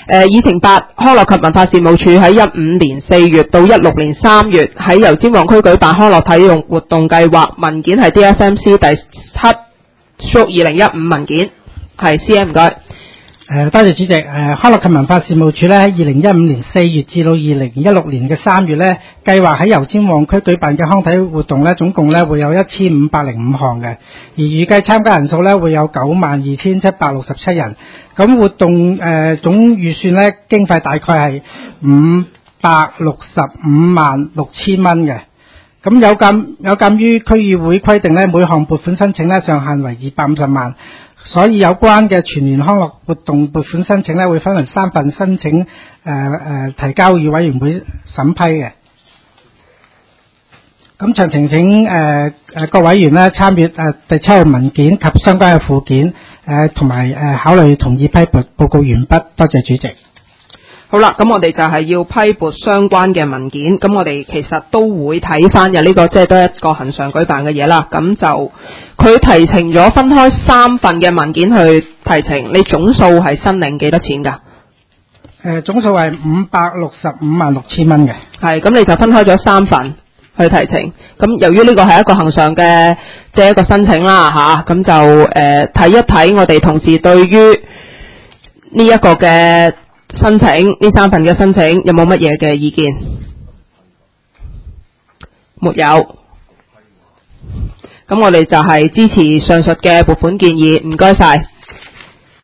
議程8，康樂及文化事務署喺15年4月到16年3月喺油尖旺區舉辦康樂體育活動計劃，文件係 DSMC 第7/2015文件，係 CM 唔該。 多謝主席。康樂及文化事務署咧喺2015年4月至到2016年嘅3月咧，計劃喺油尖旺區舉辦嘅康體活動咧，總共咧會有1505項嘅，而預計參加人數咧會有92,767人。咁活動總預算咧經費大概係5656000蚊嘅。咁有鑑於區議會規定咧，每項撥款申請咧上限為250萬。所以有關嘅全年康樂活動撥款申請咧，會分為3份申請，提交予委員會審批嘅。咁詳情請各委員咧參閱第7號文件及相關嘅附件，同埋考慮同意批撥報告完畢。多謝主席。 好啦，咁我哋就係要批撥相關嘅文件，咁我哋其實都會睇翻嘅，呢個即係都係一個恆常舉辦嘅嘢啦。咁就佢提呈咗分開3份嘅文件去提呈，你總數係申領幾多錢㗎？ 總數係5656000蚊嘅。係， 咁你就分開咗3份去提呈。咁由於呢個係一個恆常嘅即係一個申請啦吓，咁就睇一睇我哋同事對於呢一個嘅申請，呢3份嘅申請有冇乜嘢嘅意見？沒有。咁我哋就係支持上述嘅撥款建議，唔該晒。